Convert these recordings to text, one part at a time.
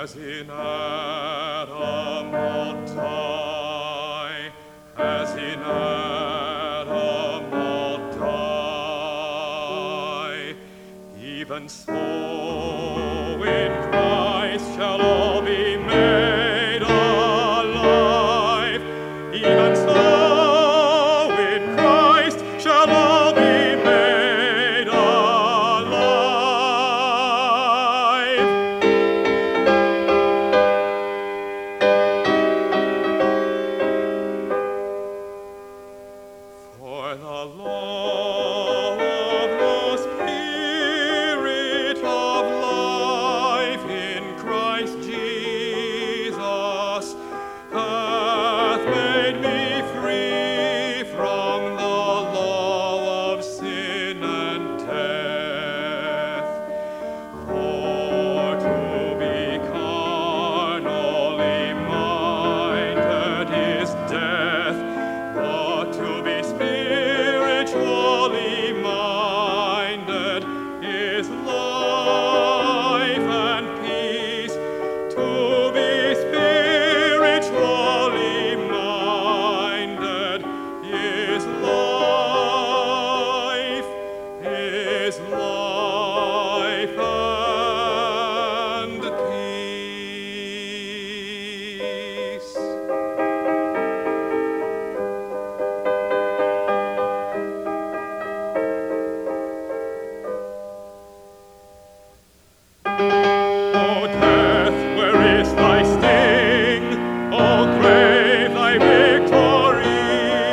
As in Adam all die, as in Adam all die, even so in Christ shall all be made alive. Even so in Christ shall all be made alive. For the law of the Spirit of life in Christ Jesus hath made me free from the law of sin and death. For to be carnally minded is death, but to be spiritually minded is life and peace. To be spiritually minded is life and peace. O death, where is thy sting? O grave, thy victory?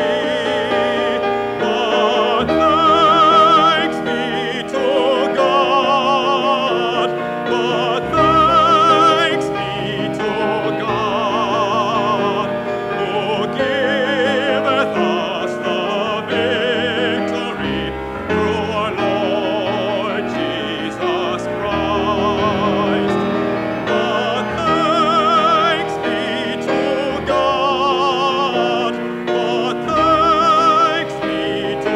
But thanks be to God, but thanks be to God, who giveth us the victory through our Lord Jesus Christ. But thanks be to God, but thanks be to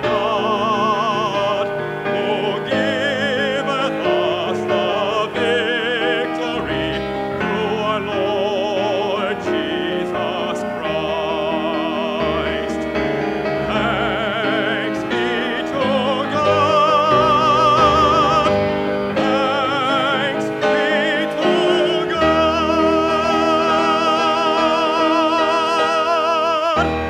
God, who giveth us the victory through our Lord Jesus Christ. Thanks be to God. Thanks be to God.